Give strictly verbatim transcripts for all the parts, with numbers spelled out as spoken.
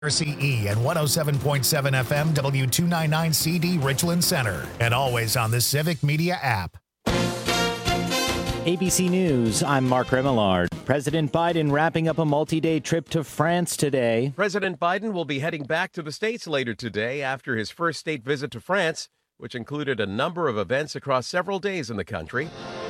C E and one oh seven point seven F M W two ninety-nine C D Richland Center, and always on the Civic Media app. A B C News, I'm Mark Remillard. President Biden wrapping up a multi-day trip to France today. President Biden will be heading back to the States later today after his first state visit to France, which included a number of events across several days in the country.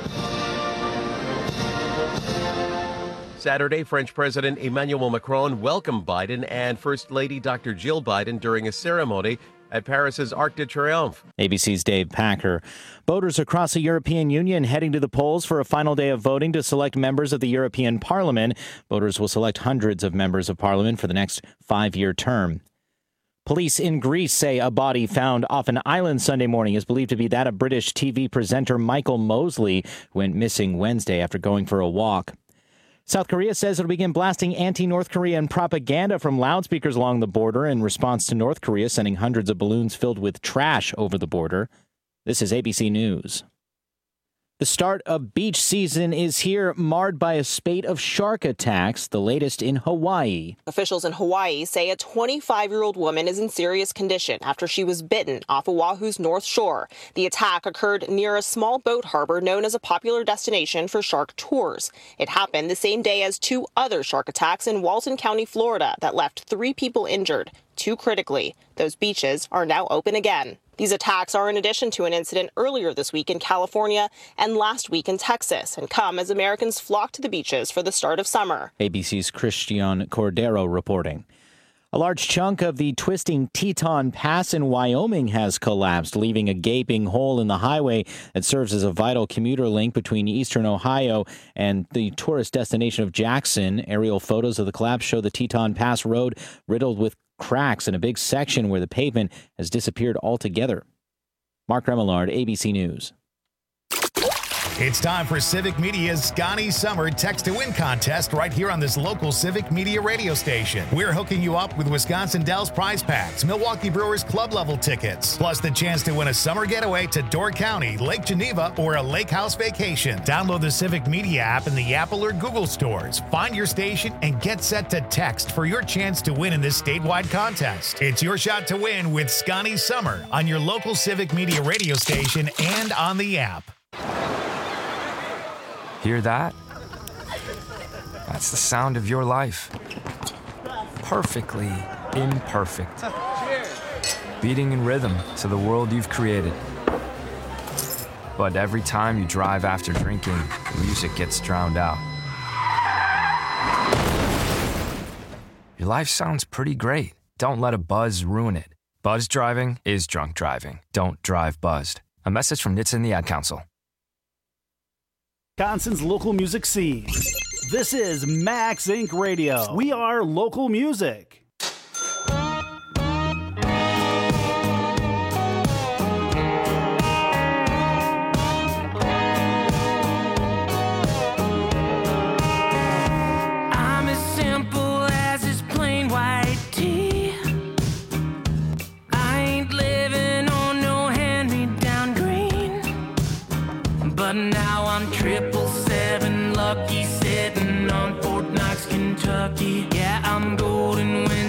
Saturday, French President Emmanuel Macron welcomed Biden and First Lady Doctor Jill Biden during a ceremony at Paris's Arc de Triomphe. A B C's Dave Packer. Voters across the European Union heading to the polls for a final day of voting to select members of the European Parliament. Voters will select hundreds of members of Parliament for the next five-year term. Police in Greece say a body found off an island Sunday morning is believed to be that of British T V presenter Michael Mosley, who went missing Wednesday after going for a walk. South Korea says it'll begin blasting anti-North Korean propaganda from loudspeakers along the border in response to North Korea sending hundreds of balloons filled with trash over the border. This is A B C News. The start of beach season is here, marred by a spate of shark attacks, the latest in Hawaii. Officials in Hawaii say a twenty-five-year-old woman is in serious condition after she was bitten off Oahu's North Shore. The attack occurred near a small boat harbor known as a popular destination for shark tours. It happened the same day as two other shark attacks in Walton County, Florida, that left three people injured, two critically. Those beaches are now open again. These attacks are in addition to an incident earlier this week in California and last week in Texas, and come as Americans flock to the beaches for the start of summer. A B C's Christian Cordero reporting. A large chunk of the twisting Teton Pass in Wyoming has collapsed, leaving a gaping hole in the highway that serves as a vital commuter link between eastern Ohio and the tourist destination of Jackson. Aerial photos of the collapse show the Teton Pass Road riddled with cracks in a big section where the pavement has disappeared altogether. Mark Remillard, A B C News. It's time for Civic Media's Scotty Summer Text to Win contest right here on this local Civic Media radio station. We're hooking you up with Wisconsin Dells prize packs, Milwaukee Brewers club level tickets, plus the chance to win a summer getaway to Door County, Lake Geneva, or a lake house vacation. Download the Civic Media app in the Apple or Google stores. Find your station and get set to text for your chance to win in this statewide contest. It's your shot to win with Scotty Summer on your local Civic Media radio station and on the app. Hear that? That's the sound of your life. Perfectly imperfect. Beating in rhythm to the world you've created. But every time you drive after drinking, the music gets drowned out. Your life sounds pretty great. Don't let a buzz ruin it. Buzz driving is drunk driving. Don't drive buzzed. A message from N H T S A and the Ad Council. Wisconsin's local music scene. This is Max Incorporated. Radio. We are local music. I'm as simple as this plain white tee. I ain't living on no hand-me-down green, but now I'm triple seven lucky, sitting on Fort Knox, Kentucky. Yeah, I'm golden when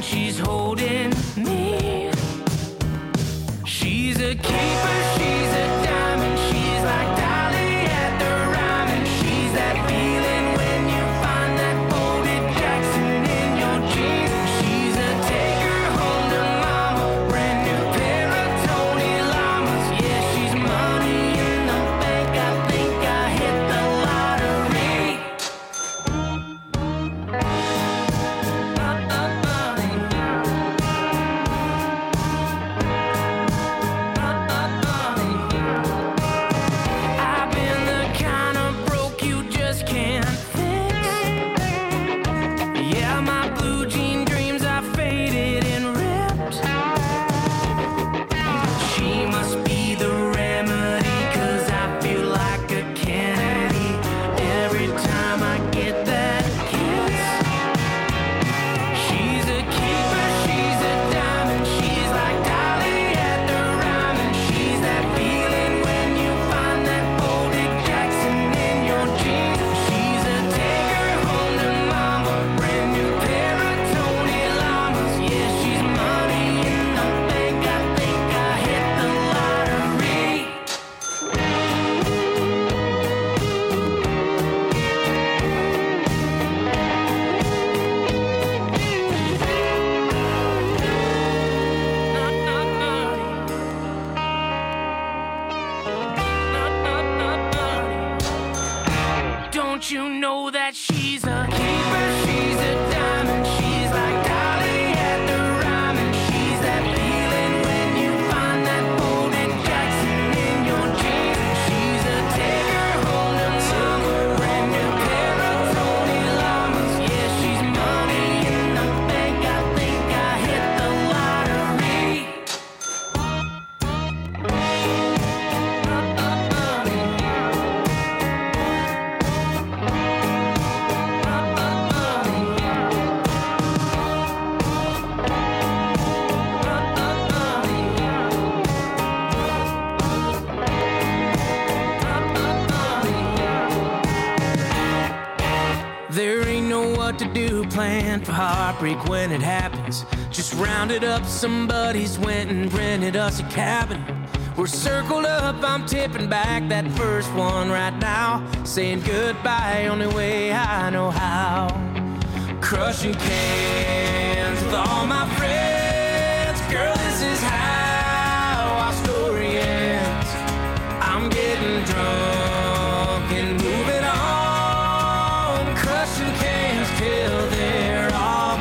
plan for heartbreak when it happens. Just rounded up some buddies, went and rented us a cabin. We're circled up, I'm tipping back that first one right now, saying goodbye only way I know how. Crushing cans with all my friends. Girl, this is how our story ends. I'm getting drunk and moving on, crushing cans till they're all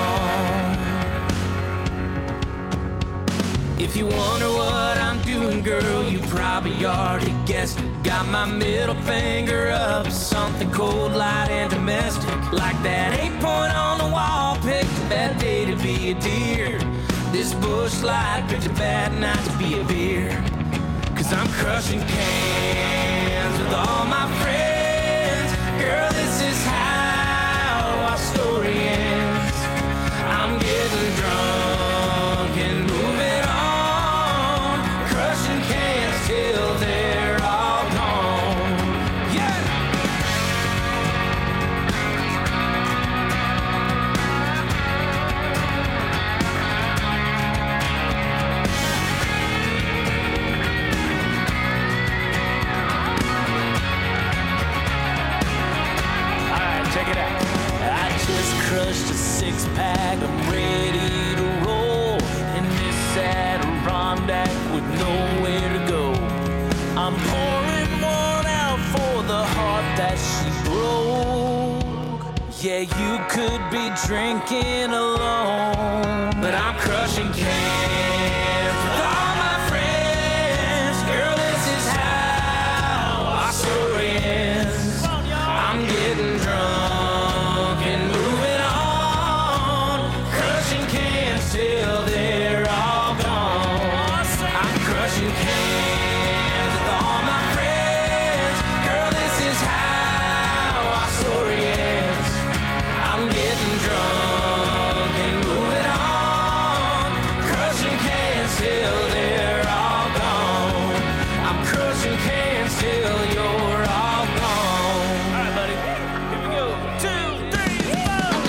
gone. If you wonder what I'm doing, girl, you probably already guessed it. Got my middle finger up, something cold, light, and domestic. Like that eight point on the wall, picked a bad day to be a deer. This bush light picked a bad night to be a beer. Cause I'm crushing cans with all my friends. Girl, this is how our story ends. I'm getting drunk and moving on, crushing cans till they're all gone. Yeah! Check it out. I just crushed a six pack, I'm ready to roll in this Adirondack with nowhere to go. I'm pouring one out for the heart that she broke. Yeah, you could be drinking alone, but I'm crushing cans with all my friends. Girl, this is how our story ends. I'm getting drunk and moving on, crushing cans till they're all gone. I'm crushing cans with all my friends. Girl, this is how our story ends. I'm getting drunk and moving on, crushing cans till they're all gone. I'm crushing cans till you're all gone. All right, buddy. Here we go. Two, three, four.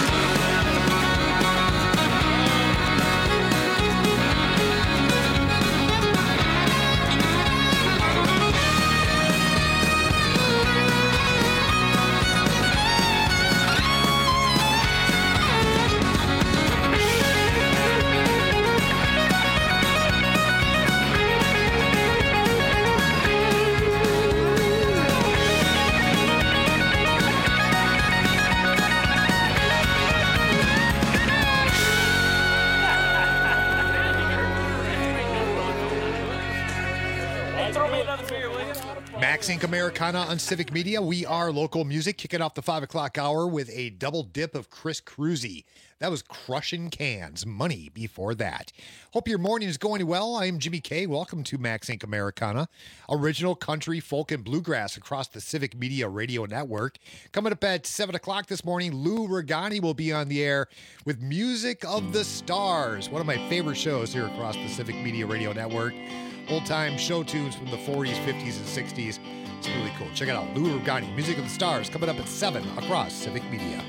Max Inc. Americana on Civic Media. We are local music, kicking off the five o'clock hour with a double dip of Chris Cruzy. That was Crushing Cans. Money before that. Hope your morning is going well. I am Jimmy K. Welcome to Max Inc. Americana. Original country, folk, and bluegrass across the Civic Media Radio Network. Coming up at seven o'clock this morning, Lou Regani will be on the air with Music of the Stars, one of my favorite shows here across the Civic Media Radio Network. Old-time show tunes from the forties, fifties, and sixties. It's really cool. Check it out. Lou Regani, Music of the Stars, coming up at seven across Civic Media.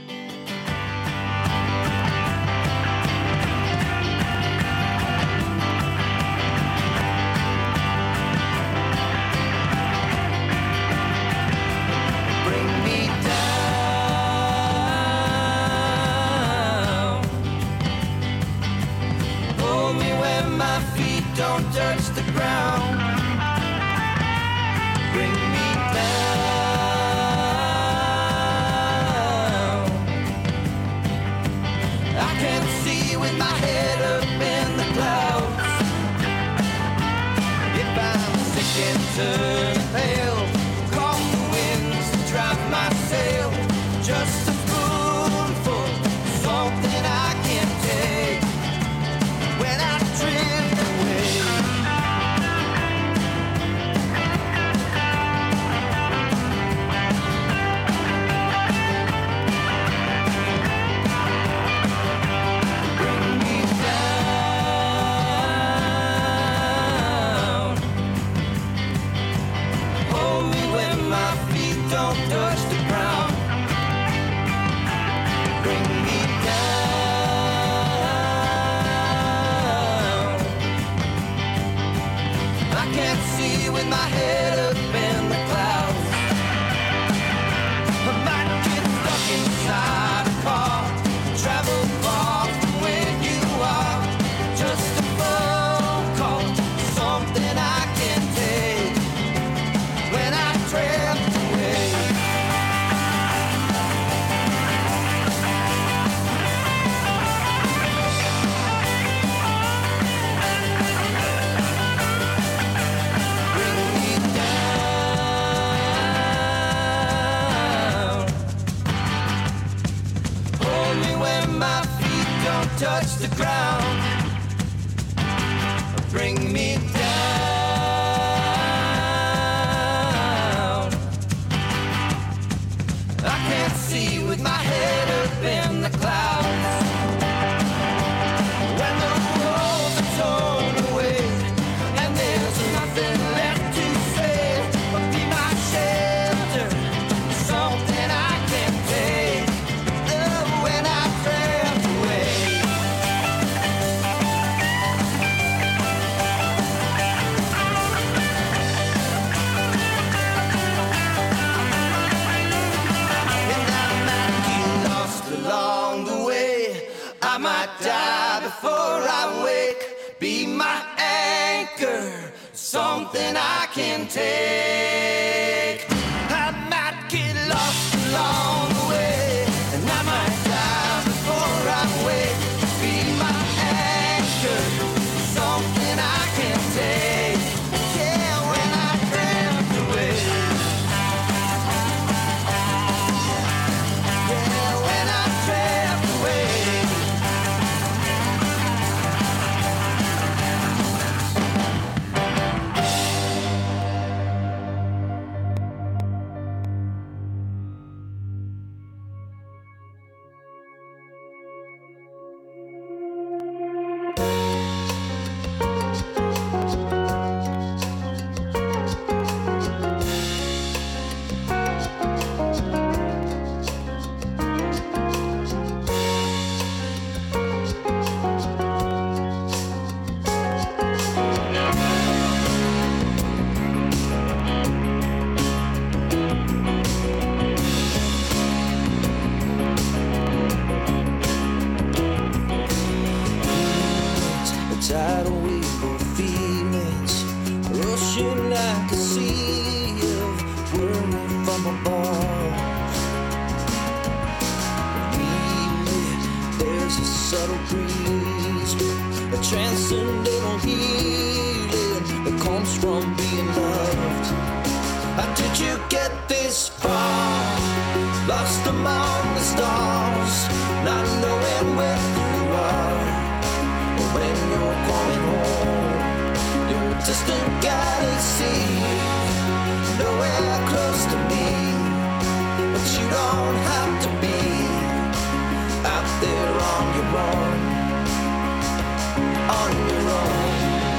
Bring me down. Hold me where my feet don't touch the ground. Bring me down. I can't see with my head up in the clouds. If I'm sick and turn pale, call the winds to drive my sail. Just a spoonful, something I can take when I drift away. Bring me down. see with my head up in the clouds. I might get stuck inside a car, travel far from where you are. Just a phone call, something I can take when I drift away. Touch the ground, bring me down. I can't see with my head up in the clouds. When the walls are torn away and there's nothing left to say, but be my shelter, something I can take. Oh, when I drift away. Along the way, I might die before I wake. Be my anchor, something I can take. I might get lost along the way, and I might die before I wake. Be my anchor, something I can take. Yeah, when I drift away. Tidal wave of feelings rushing like a sea of whirling from above. Believe me, there's a subtle breeze, a transcendental healing that comes from being loved. How did you get this far? Lost among the stars, not knowing where you are. When you're coming home, you're a distant galaxy, nowhere close to me. But you don't have to be out there on your own, on your own.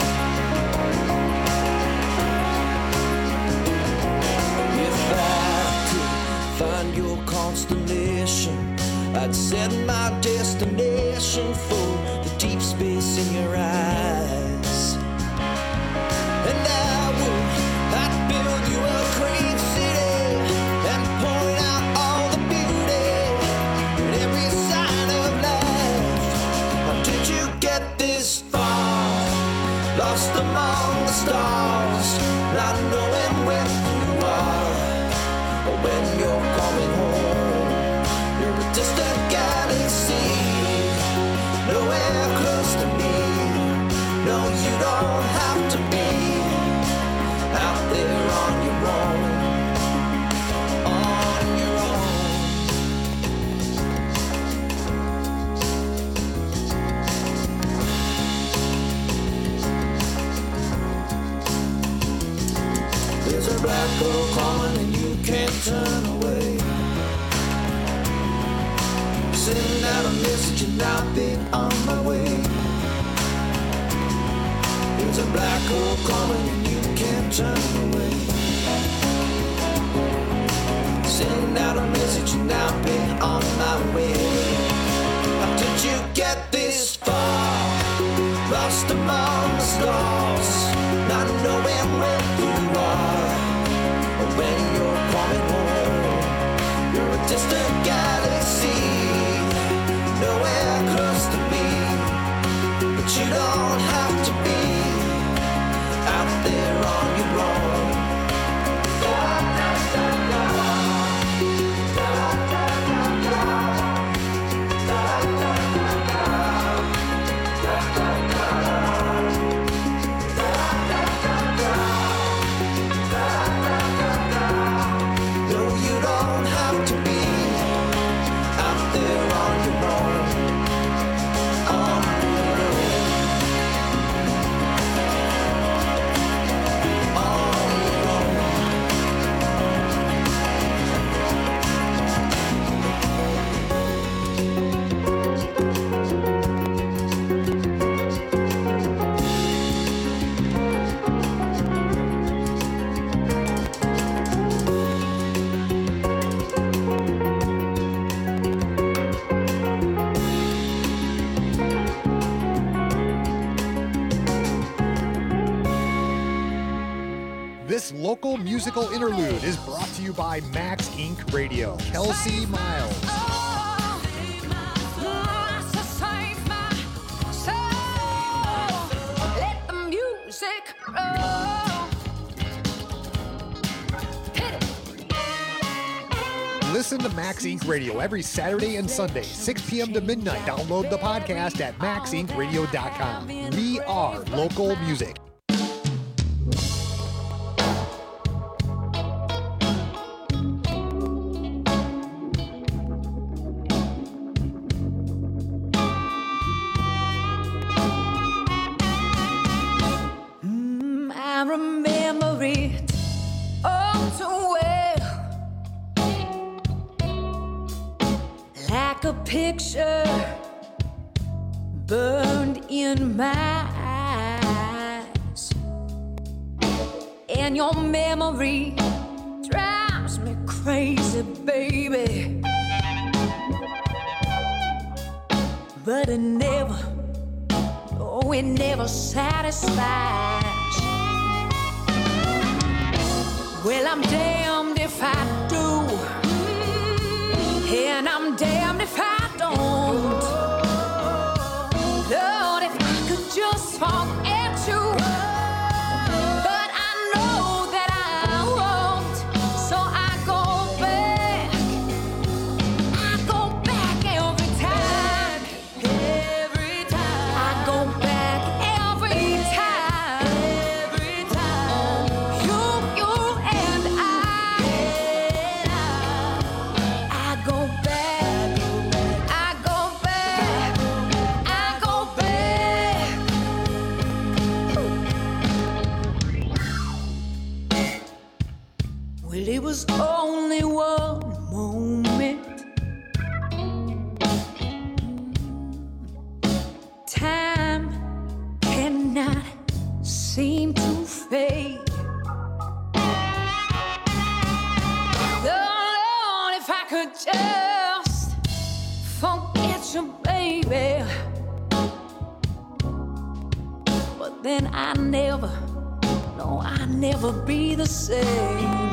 If I could find your constellation, I'd set my destination for the deep space in your eyes. And I would, I'd build you a great city and point out all the beauty and every sign of life. How did you get this far? Lost among the stars, not knowing where you are. But when you're coming home, you're a distant galaxy, nowhere close to me. No, you don't have to be out there on your own, on your own. There's a black hole coming and you can't turn away. Send out a message and I'll be on my way. There's a black hole coming and you can't turn away. Send out a message and I'll be on my way. How did you get this far? Lost among the stars, not knowing where you you don't have to be out there on your own. Da, da, da, da. Da, da, da, da. Da, da, da, da. Da, da, da, da. Da, da, da, da. Da, da, da, da. No, you don't have to be out there on your own. On your own. On your own. This local musical interlude is brought to you by Max Incorporated. Radio. Kelsey Miles. Let the music roll. Hit it. Listen to Max Inc Radio every Saturday and Sunday, six p.m. to midnight. Download the podcast at max inc radio dot com. We are local music. Mm, I remember it all too well, like a picture burned in my eyes, and your memory drives me crazy, baby, but it never, oh, it never satisfies. Well, I'm damned if I do, and I'm damned if I don't. Lord, if I could just forget you, but I know that I won't. So I go back, I go back every time, every time. I go back every time, every time. You, you and I, I go back, I go back, I go back. Well, it was only one moment. Time cannot seem to fade. Oh, Lord, if I could just forget you, baby. But then I never, no, I never be the same.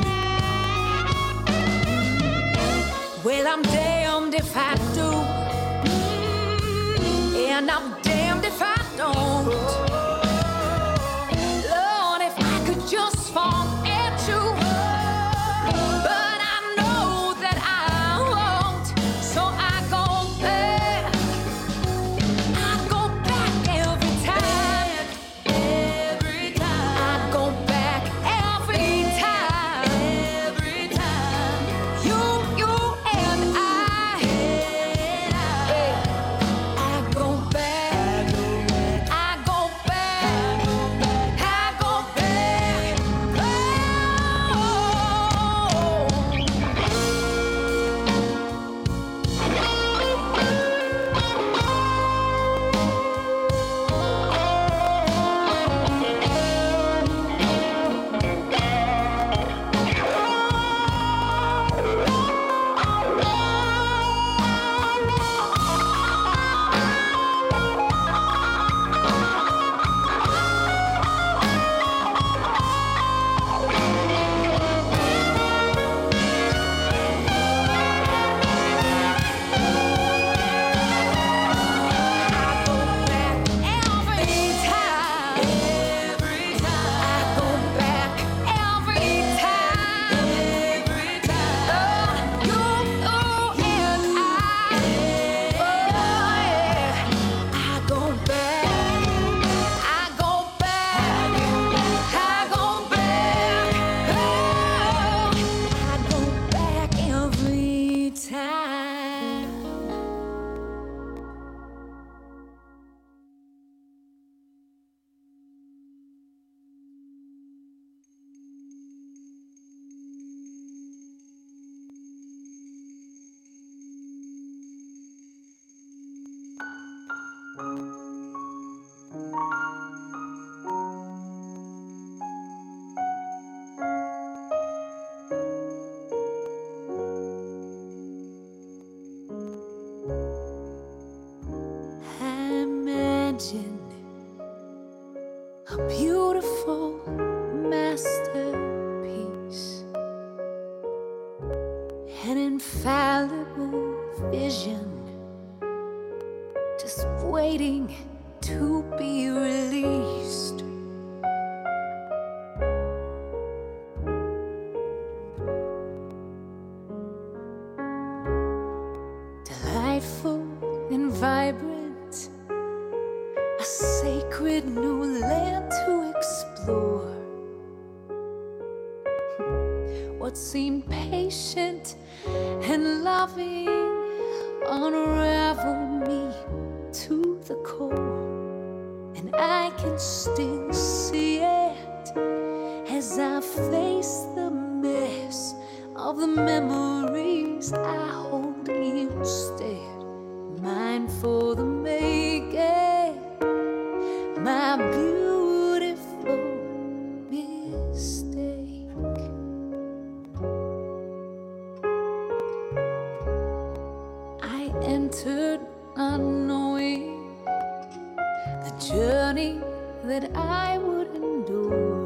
Well, I'm damned if I do, and I'm damned if I don't. Lord, if I could just forget you, but I know that I won't. So I go back, I go back every time, every time. I go back every time, every time. You, you and I, I go back. a beautiful masterpiece, an infallible vision, just waiting to be released. Delightful and vibrant, a sacred new land to explore. What seemed patient and loving unraveled me to the core, and I can still see it as I face the mess of the memories I hold instead. Mine for the making, my beautiful mistake. I entered unknowing the journey that I would endure.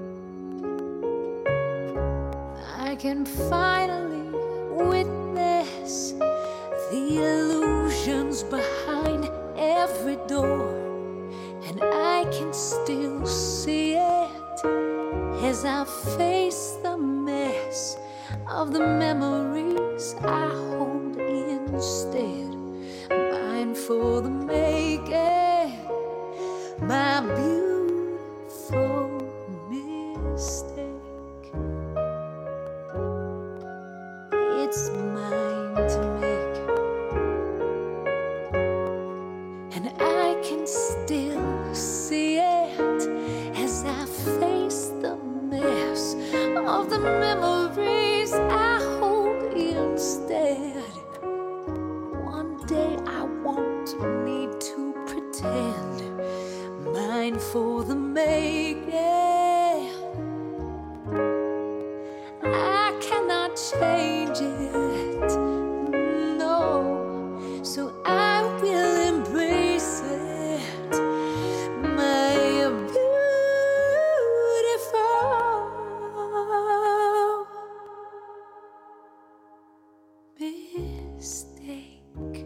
I can finally witness the illusions behind every door, and I can still see it as I face the mess of the memories I hold instead. Mine for the making, my beautiful mistake. It's mine to make, and I can still see it as I face the mess of the memories I hold instead. One day I won't need to pretend. Mine for the making, I cannot change it, no, so I will embrace it. My beautiful mistake.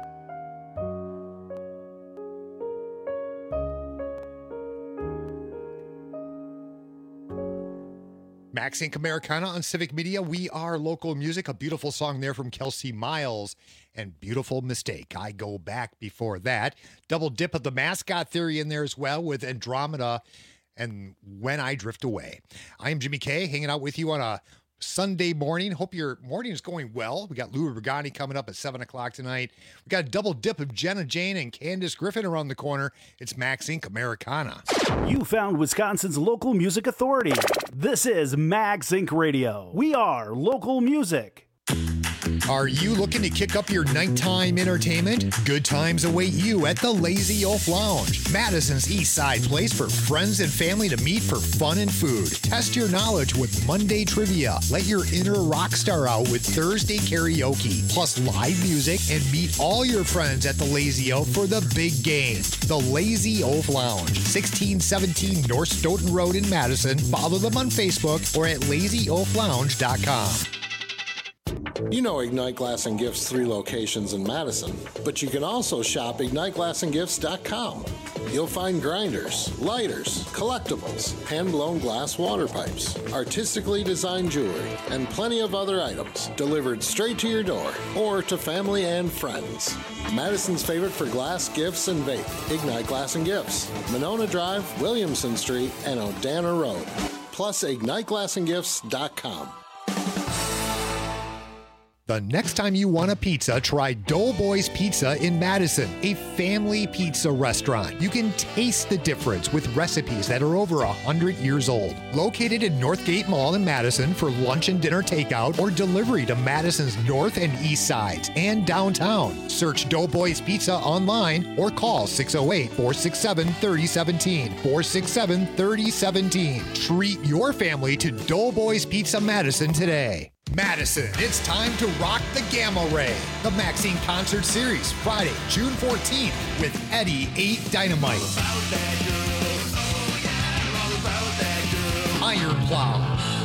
Max Inc Americana on Civic Media. We are local music. A beautiful song there from Kelsey Miles and Beautiful Mistake. I Go Back before that. Double dip of the Mascot Theory in there as well with Andromeda and When I Drift Away. I am Jimmy K, hanging out with you on a Sunday morning. Hope your morning is going well. We got Louis Brigani coming up at seven o'clock tonight. We got a double dip of Jenna Jane and Candace Griffin around the corner. It's Max Inc Americana. You found Wisconsin's local music authority. This is Max Inc Radio. We are local music. Are you looking to kick up your nighttime entertainment? Good times await you at the Lazy Oaf Lounge, Madison's East Side place for friends and family to meet for fun and food. Test your knowledge with Monday trivia. Let your inner rock star out with Thursday karaoke, plus live music, and meet all your friends at the Lazy Oaf for the big game. The Lazy Oaf Lounge, sixteen seventeen North Stoughton Road in Madison. Follow them on Facebook or at lazy oaf lounge dot com. You know Ignite Glass and Gifts' three locations in Madison, but you can also shop ignite glass and gifts dot com. You'll find grinders, lighters, collectibles, hand-blown glass water pipes, artistically designed jewelry, and plenty of other items delivered straight to your door or to family and friends. Madison's favorite for glass, gifts, and vape, Ignite Glass and Gifts, Monona Drive, Williamson Street, and Odana Road. Plus ignite glass and gifts dot com. The next time you want a pizza, try Doughboys Pizza in Madison, a family pizza restaurant. You can taste the difference with recipes that are over one hundred years old. Located in Northgate Mall in Madison for lunch and dinner takeout or delivery to Madison's north and east sides and downtown. Search Doughboys Pizza online or call six oh eight, four six seven, three oh one seven, four six seven, three oh one seven. Treat your family to Doughboys Pizza Madison today. Madison, it's time to rock the Gamma Ray. The Maxine Concert Series, Friday, June fourteenth, with Eddie eight Dynamite. Iron Plow,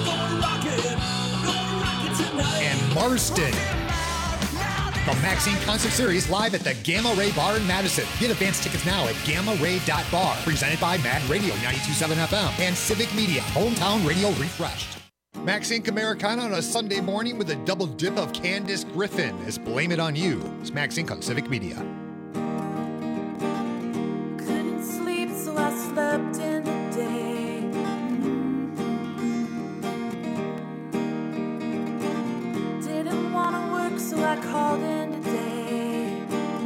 and Marston. The Maxine Concert Series live at the Gamma Ray Bar in Madison. Get advance tickets now at gamma ray dot bar. Presented by Mad Radio ninety-two point seven F M and Civic Media, hometown radio refreshed. Max Inc Americana on a Sunday morning with a double dip of Candace Griffin as Blame It On You. It's Max Inc on Civic Media. Couldn't sleep, so I slept in the day. Didn't want to work, so I called in today.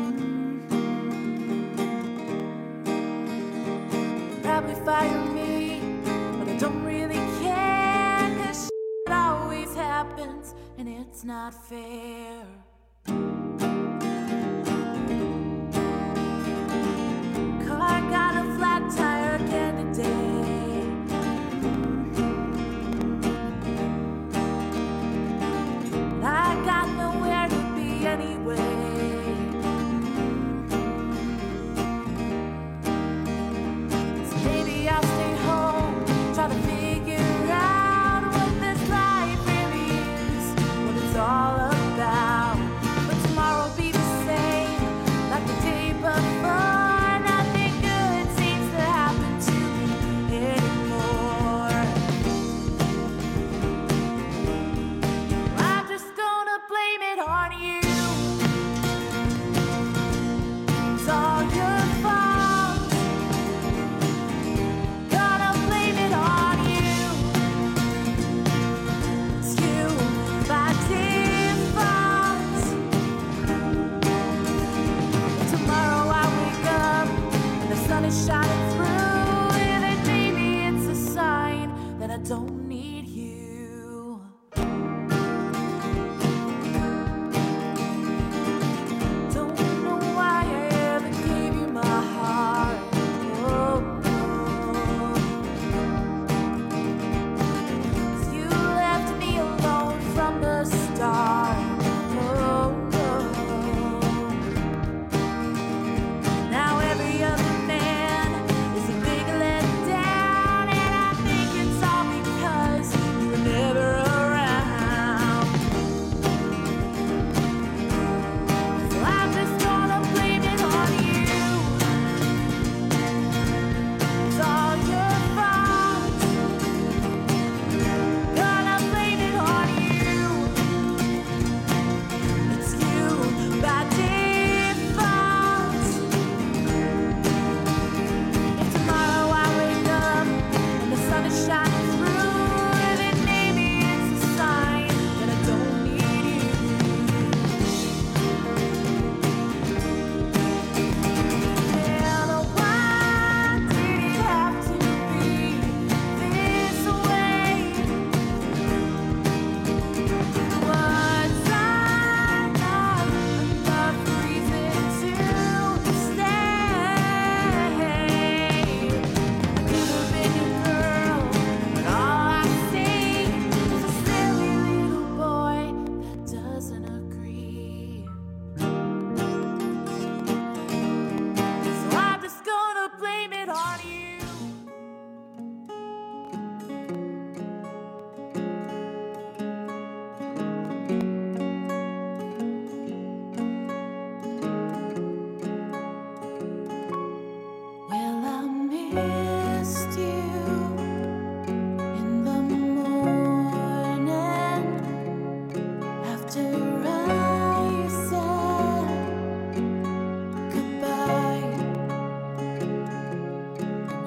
Probably fire me, but I don't really care, 'cause shit always happens, and it's not fair. Car got a flat tire again today. I got nowhere to be anyway. So maybe I'll stay home, try to figure out what this life really is, what it's all about. But tomorrow will be the same, like the day before. Nothing good seems to happen to me anymore. I'm just gonna blame it on you. It's all your fault. Gonna blame it on you. It's you by default. Tomorrow I wake up and the sun is shining through, and then maybe it's a sign that I don't need you. Don't know why I ever gave you my heart. Oh, no. 'Cause you left me alone from the start. Oh, no. Now every other man is a big letdown, and I think it's all because you were never around. So I'm just gonna blame it on you. It's all your fault. Gonna blame it on you. It's you by default. If tomorrow I wake up and the sun is shining through, then maybe it's a sign that I don't need you. And why did it have to be this way? Was I not enough reason to stay? Could have been your girl, but all I see is a silly little boy that doesn't agree. So I'm just gonna blame it on you. Well, I missed you in the morning after I said goodbye.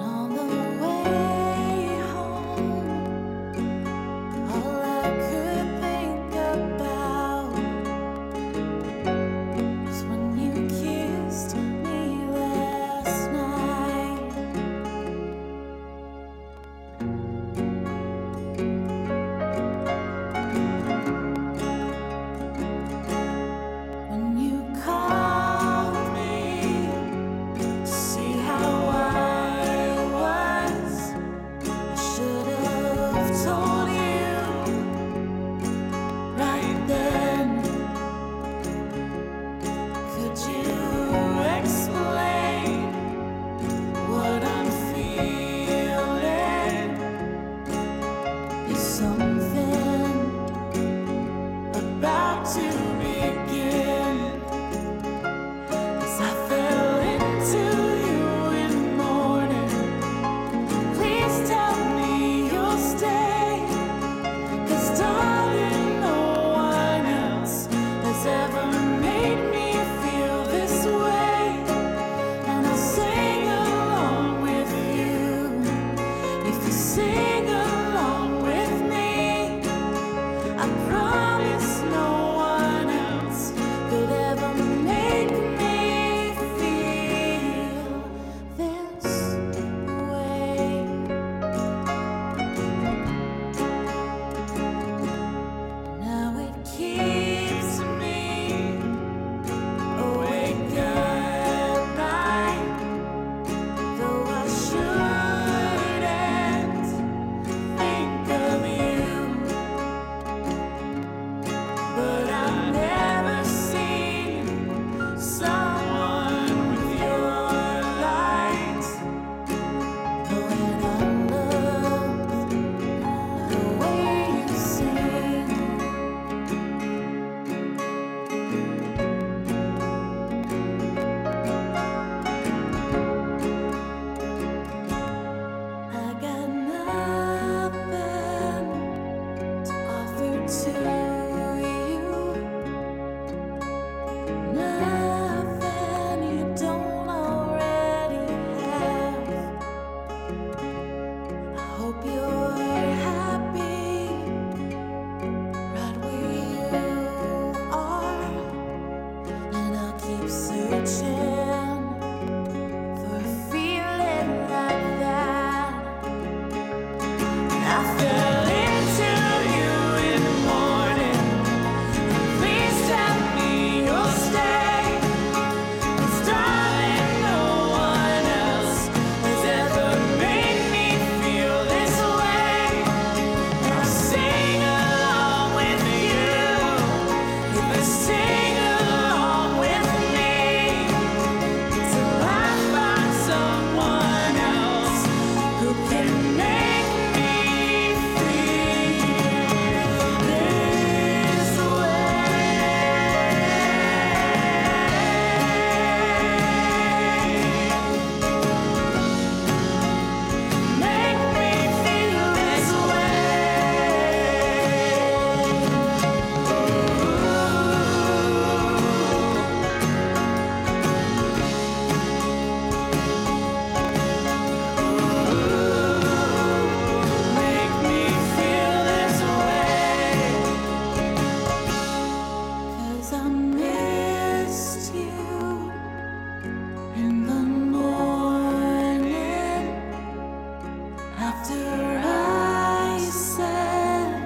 After I said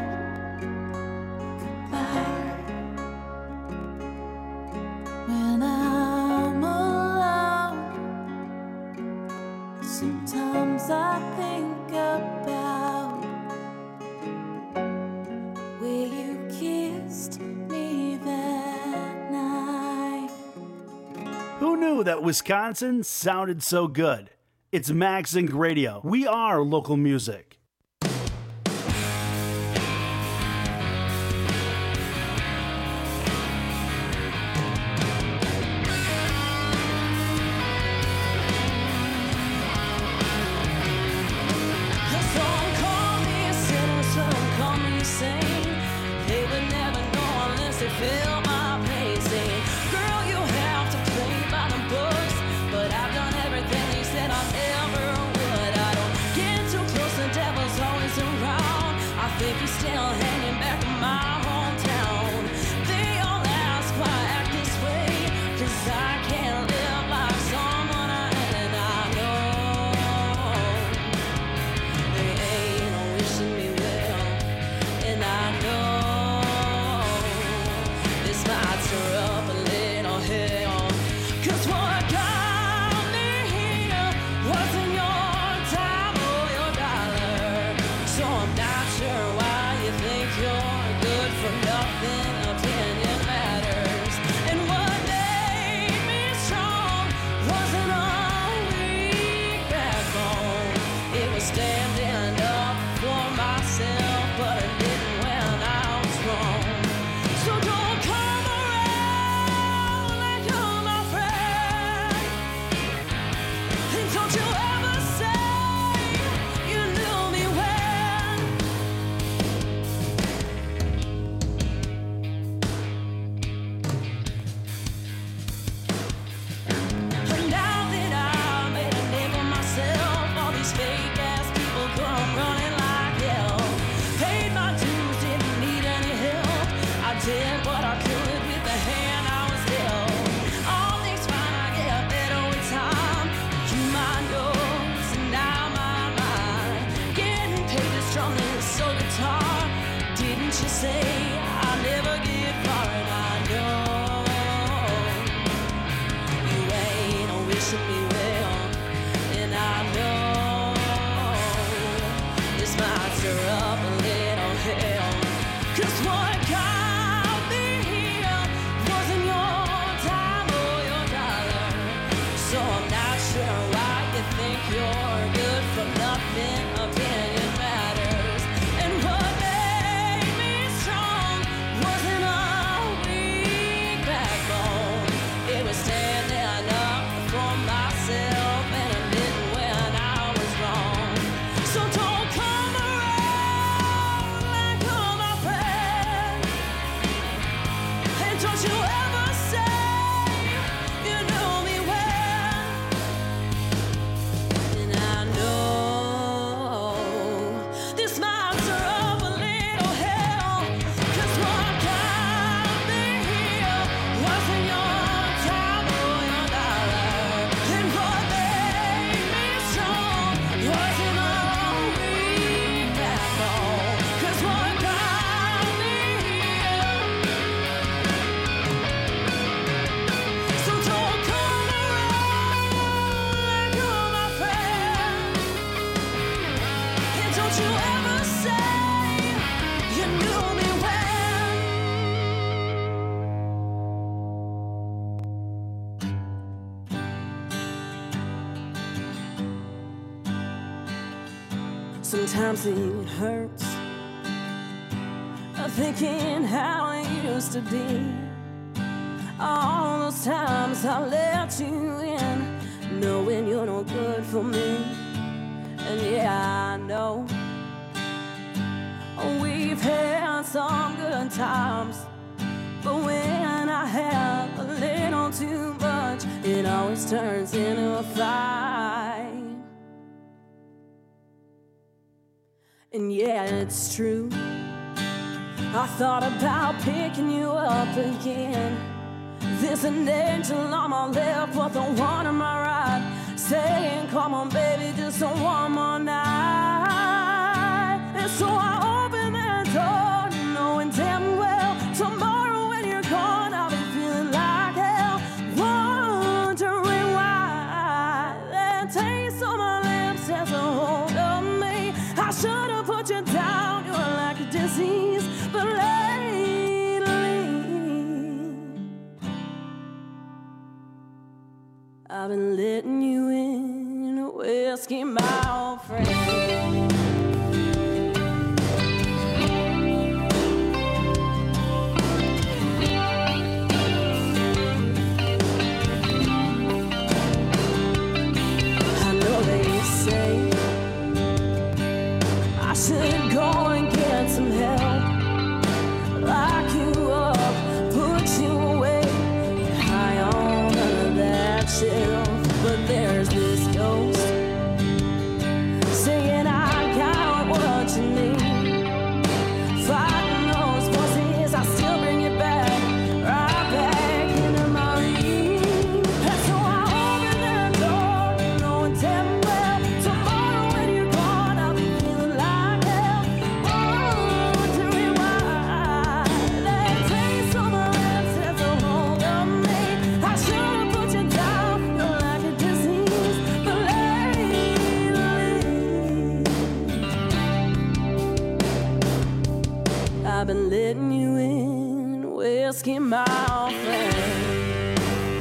goodbye, when I'm alone, sometimes I think about where you kissed me that night. Who knew that Wisconsin sounded so good? It's MagZinc Radio. We are local music. Some call me a sinner, some call me sane. They would never know unless they feel my pain. Saying, girl, you have to play by the books, but I've done everything they said I ever would. I don't get too close, the devil's always around. I think he's still hanging back in my hometown. They all ask why I act this way, 'cause I can't live like someone I and I know. They ain't no wishing me well, and I know this might stir up a little hell. 'Cause what got me here wasn't your time or your dollar. So I'm not sure why you think you're good for nothing. Opinion matters. And what made me strong wasn't a weak backbone. It was standing up for myself, but it didn't when I was wrong. So don't come around like you're my friend, and don't you ever say you knew me well. But now that I made a name for myself, all these fake ass people come running like hell. Paid my dues, didn't need any help. I did what I could with the hand I was dealt. All things fine, I get better with time. You mind yours, and I mind mine. Getting paid to strum this soul guitar. Didn't you say I never get far? And I know you ain't no wishing me well, and I know this might stir up a little hell. 'Cause what got me here wasn't your time or your dollar. So I'm not sure why you think you're good for nothing. Opinion matters. And what made me strong wasn't a weak backbone. It was standing up for myself, and I didn't when I was wrong. So don't come around like you're my friend, and don't you ever say you knew me well. And I know this might stir up a little hell, 'cause what got me here wasn't your time or your dollar. And what made me strong wasn't a weak backbone. 'Cause what got me here. So don't come around like you're my friend, and don't you ever say you knew me well. Sometimes it hurts, thinking how it used to be. All those times I let you in, knowing you're no good for me. And yeah, I know we've had some good times, but when I have a little too much, it always turns into a fight. And yeah, it's true, I thought about picking you up again. There's an angel on my left, but the one on my right, saying, come on baby, just one more night. I've been letting you in, whiskey, my old friend. I know they say I should go and get some help, lock you up, put you away, high on that shelf. But there's this ghost saying I got what you need. Fighting those voices, I still bring you back, right back into my reach. And so I open that door, knowing damn well tomorrow when you're gone, I'll be feeling like hell. Oh, wondering why that taste on my lips has a hold on me. I should have put you down, you're like a disease, but lately I've been letting you in, whiskey, my old friend.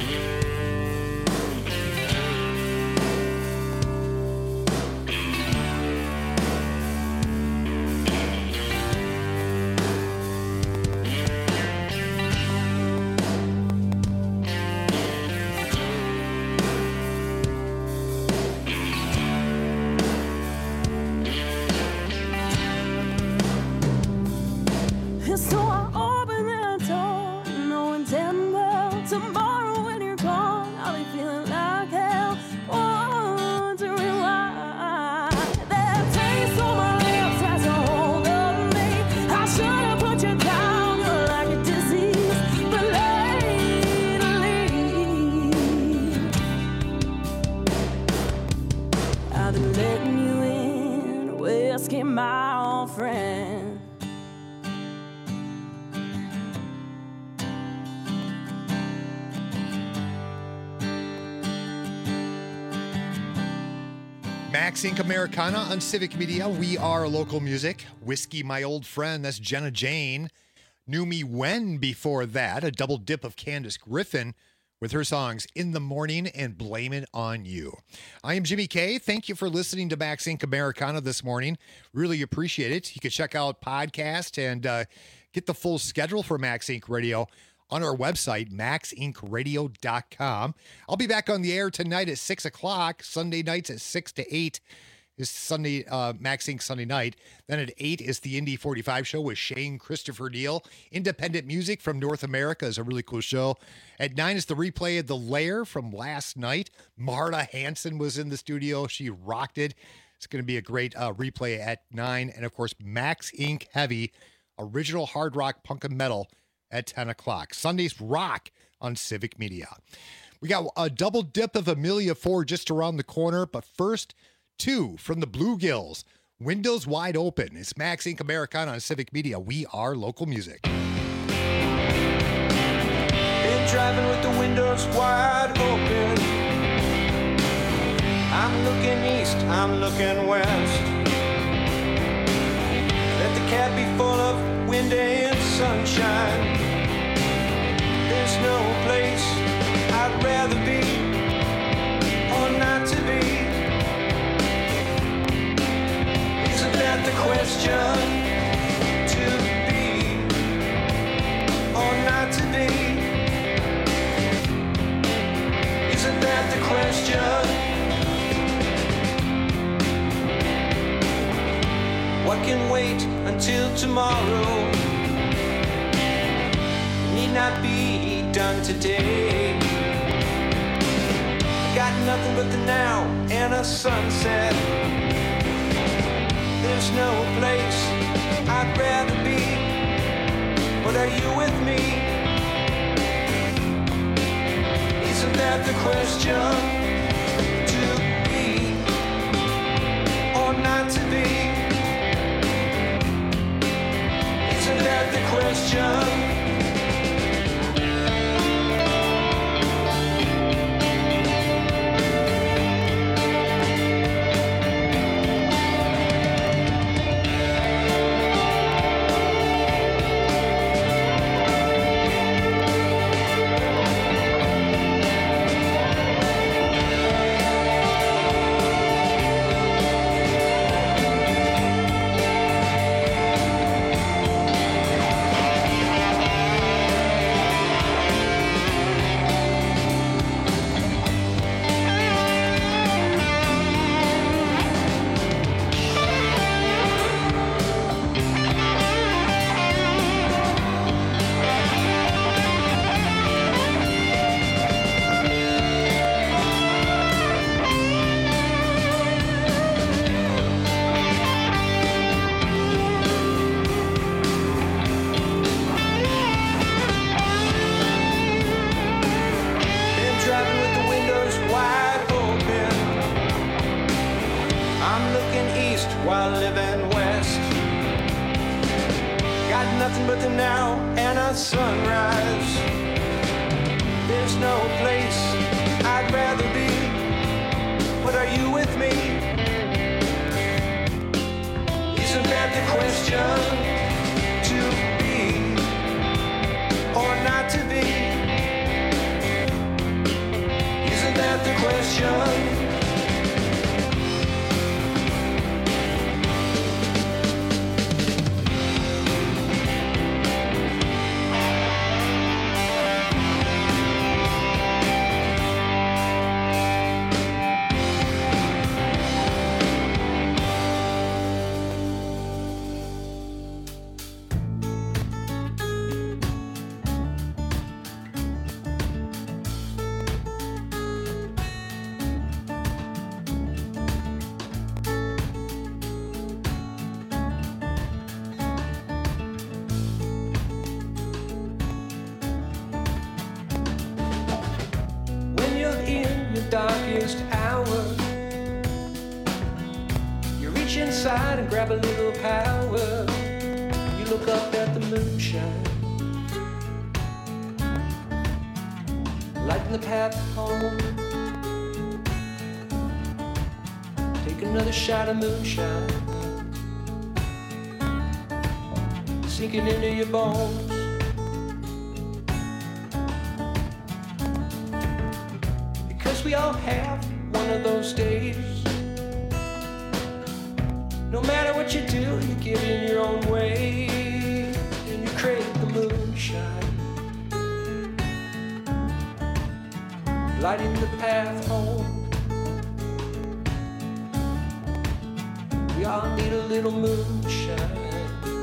And so I open that door, knowing damn well tomorrow when you're gone, I'll be feeling like hell, wondering why that taste on my lips has a hold of me. I should have put you down, you're like a disease, but lately I've been letting you in, whiskey, my old friend. Max Inc Americana on Civic Media. We are local music. Whiskey, my old friend. That's Jenna Jane. Knew Me When before that. A double dip of Candace Griffin with her songs In the Morning and Blame It on You. I am Jimmy K. Thank you for listening to Max Inc Americana this morning. Really appreciate it. You can check out podcast and uh, get the full schedule for Max Inc Radio on our website, max inc radio dot com. I'll be back on the air tonight at six o'clock. Sunday nights at six to eight is Sunday, uh, Max Inc Sunday night. Then at eight is the Indy forty-five show with Shane Christopher Neal. Independent music from North America is a really cool show. At nine is the replay of The Lair from last night. Marta Hanson was in the studio. She rocked it. It's going to be a great uh, replay at nine. And of course, Max Inc Heavy, original hard rock, punk and metal at ten o'clock. Sunday's rock on Civic Media. We got a double dip of Amelia Ford just around the corner, but first, two from the Bluegills. Windows Wide Open. It's Max Inc Americana on Civic Media. We are local music. Been driving with the windows wide open. I'm looking east, I'm looking west. Let the cab be full of wind and sunshine. There's no place I'd rather be or not to be. Isn't that the question? To be or not to be? Isn't that the question? What can wait until tomorrow? Need not be done today. Got nothing but the now and a sunset. There's no place I'd rather be. But are you with me? Isn't that the question? To be or not to be? Isn't that the question? while living west. Got nothing but the now and a sunrise. There's no place I'd rather be. But are you with me? Isn't that the question? To be or not to be? Isn't that the question? Darkest hour, you reach inside and grab a little power. You look up at the moonshine, lighting the path home. Take another shot of moonshine, sinking into your bones. We all have one of those days. No matter what you do, you get in your own way, and you crave the moonshine, lighting the path home. We all need a little moonshine,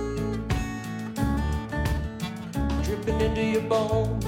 dripping into your bones.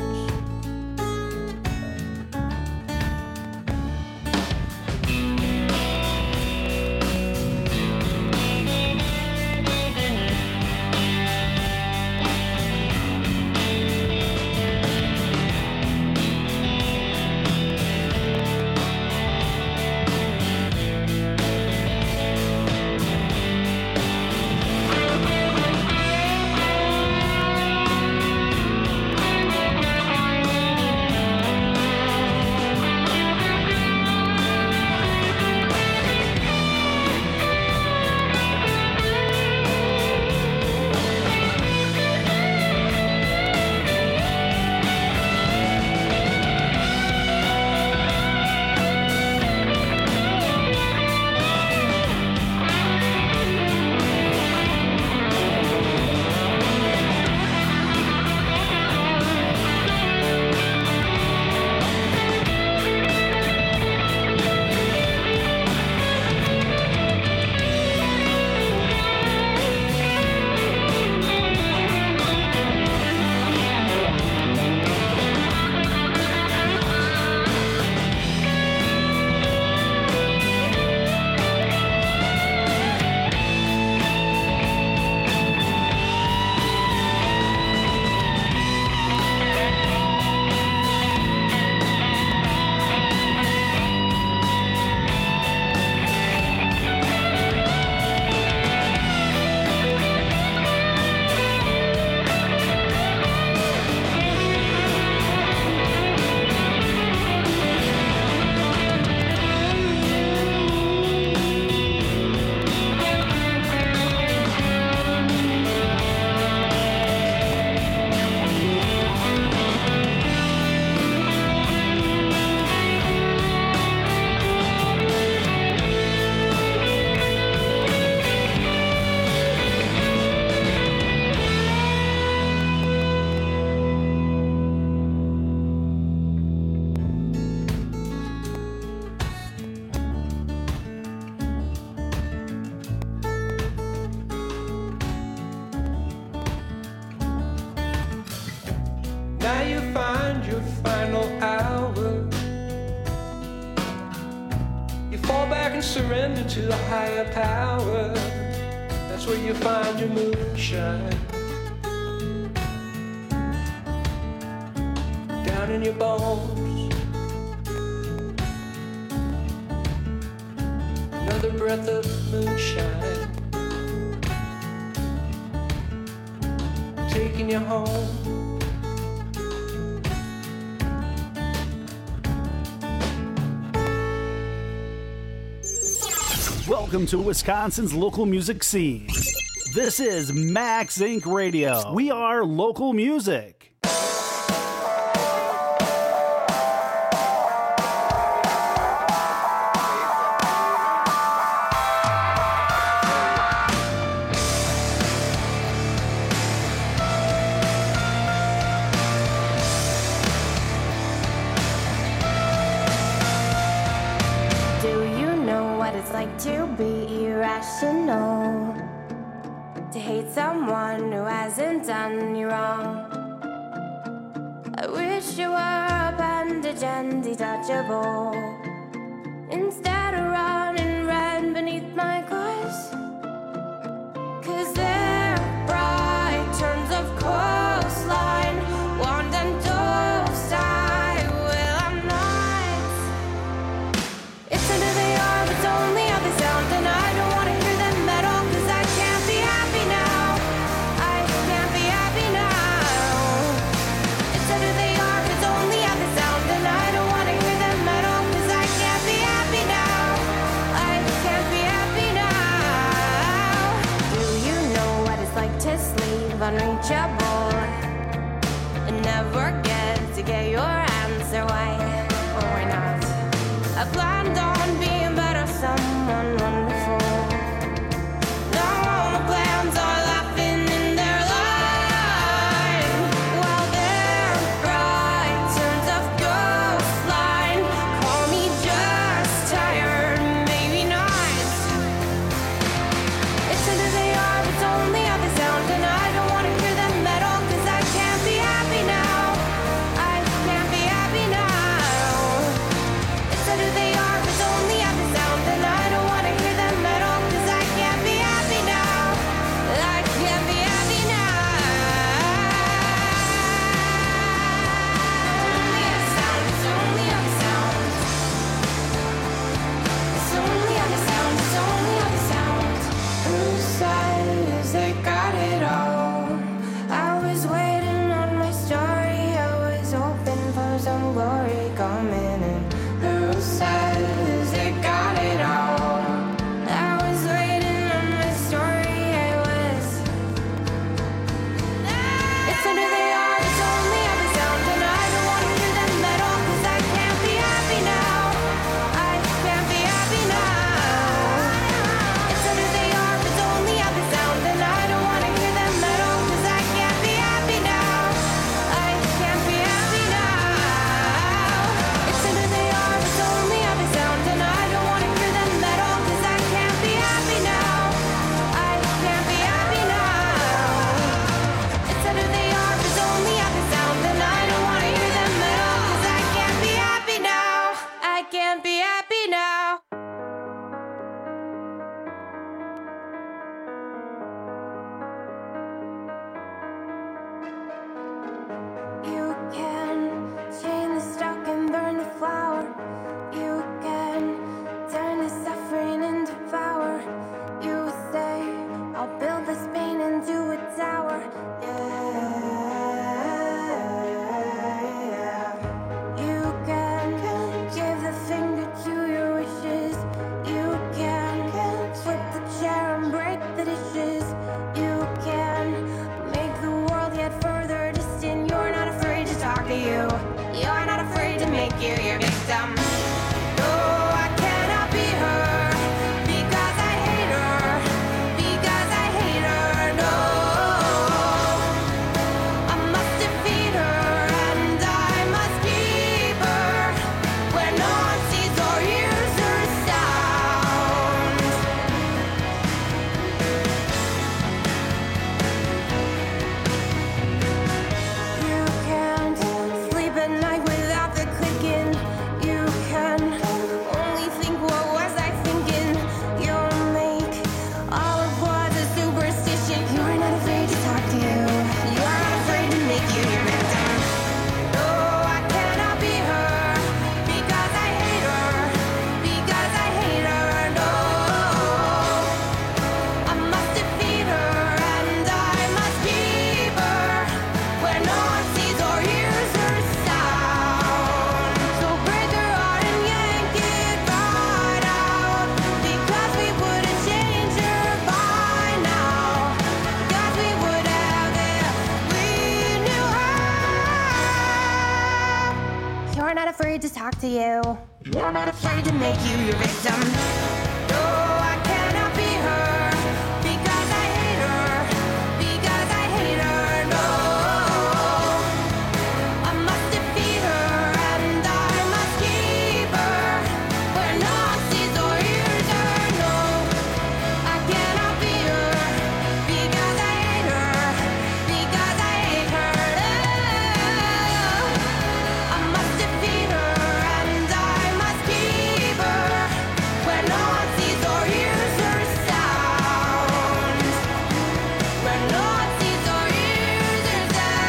Surrender to a higher power. That's where you find your moonshine. Down in your bones. another breath of moonshine, taking you home. Welcome to Wisconsin's local music scene. This is Max Incorporated. Radio. We are local music. To be irrational, to hate someone who hasn't done you wrong. I wish you were a bandage and detachable, instead of running red beneath my clothes. Cause they're bright turns of coastline, wand and dove style. Well, I'm not. It's under the arm, it's only sound, and I don't want to hear them at all, cause I can't be happy now. I can't be happy now. It's under the arm, it's only at the sound, and I don't want to hear them at all, cause I can't be happy now. I can't be happy now. Do you know what it's like to sleep unreachable and never get to get your answer? Why or why not? I planned on being better someone wonderful. Now all my plans are laughing in their line. While their bright turns of ghost line call me just tired, maybe not. It's under the arm, it's only at the sound, and I don't want to hear them at all, cause I can't be happy now. I can't be happy now. talk to you. I'm not afraid to make you your victim. No, I cannot be her because I hate her. Because I hate her. No, I must defeat her and I must keep her where no one sees or hears her. No, I cannot be her because I hate her. Because I hate her. I must defeat her and I must keep her where no one sees or hears her sound. Where no one sees or hears her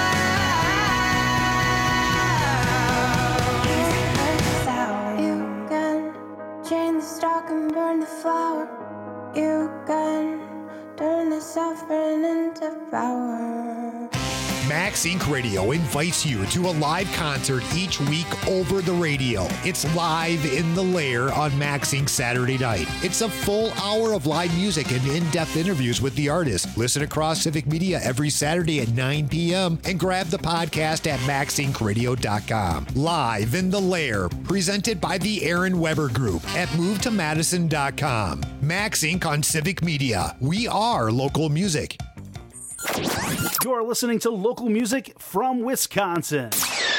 sound. You can chain the stalk and burn the flower. You can turn the suffering into power. Max Incorporated. Radio invites you to a live concert each week over the radio. It's Live in the Lair on Max Incorporated. Saturday night. It's a full hour of live music and in-depth interviews with the artist. Listen across Civic Media every Saturday at nine p.m. and grab the podcast at max inc radio dot com. Live in the Lair, presented by the Aaron Weber Group at move to madison dot com. Max Incorporated on Civic Media. We are local music. You're listening to local music from Wisconsin.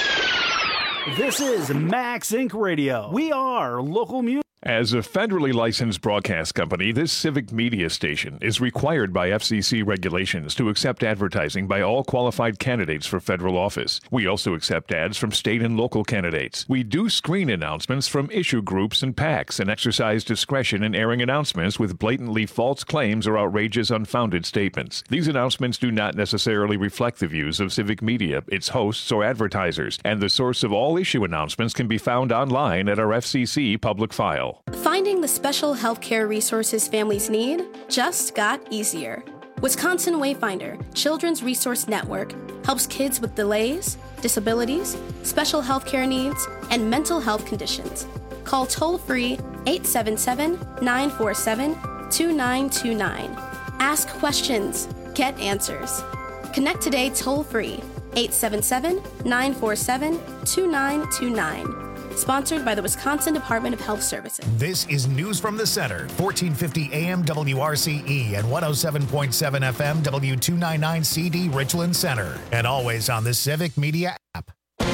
This is Max Incorporated. Radio. We are local music. As a federally licensed broadcast company, this Civic Media station is required by F C C regulations to accept advertising by all qualified candidates for federal office. We also accept ads from state and local candidates. We do screen announcements from issue groups and PACs and exercise discretion in airing announcements with blatantly false claims or outrageous, unfounded statements. These announcements do not necessarily reflect the views of Civic Media, its hosts, or advertisers, and the source of all issue announcements can be found online at our F C C public file. Finding the special healthcare resources families need just got easier. Wisconsin Wayfinder Children's Resource Network helps kids with delays, disabilities, special healthcare needs, and mental health conditions. Call toll-free eight seven seven, nine four seven, two nine two nine. Ask questions, get answers. Connect today toll-free eight seven seven, nine four seven, two nine two nine. Sponsored by the Wisconsin Department of Health Services. This is News from the Center, fourteen fifty A M W R C E and one oh seven point seven F M W two ninety-nine C D Richland Center. And always on the Civic Media app.